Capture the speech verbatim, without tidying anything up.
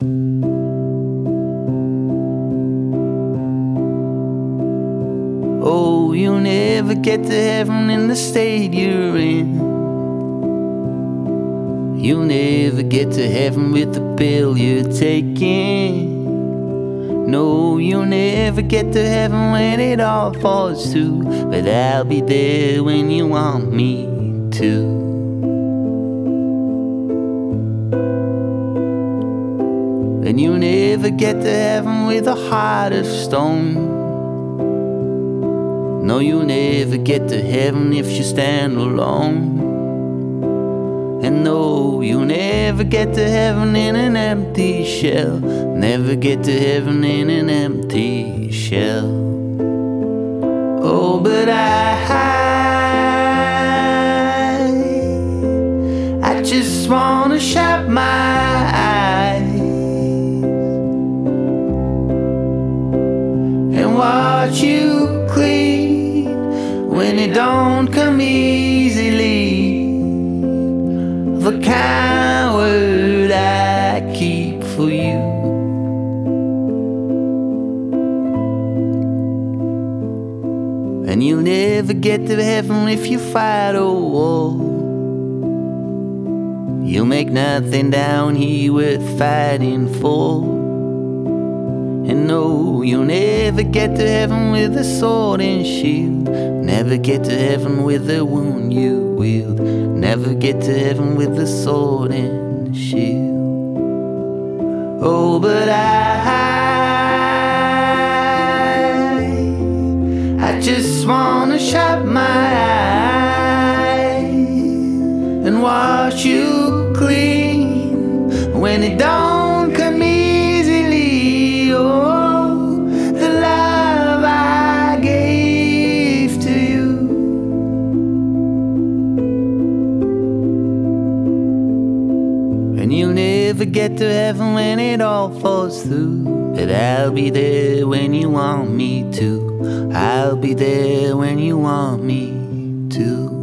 Oh, you'll never get to heaven in the state you're in. You'll never get to heaven with the pill you're taking. No, you'll never get to heaven when it all falls through. But I'll be there when you want me to. And you'll never get to heaven with a heart of stone. No, you'll never get to heaven if you stand alone. And no, you'll never get to heaven in an empty shell. Never get to heaven in an empty shell. Oh, but I, I just wanna shut my eyes and watch you clean when it don't come easily. The kind word I keep for you. And you'll never get to heaven if you fight a war. You'll make nothing down here worth fighting for. And no, you'll never get to heaven with a sword and shield. Never get to heaven with a wound you wield. Never get to heaven with a sword and shield. Oh, but I, I just wanna shut my eyes and watch you clean when it don't come easily. Oh, the love I gave to you. And you'll never get to heaven when it all falls through. But I'll be there when you want me to. I'll be there when you want me to.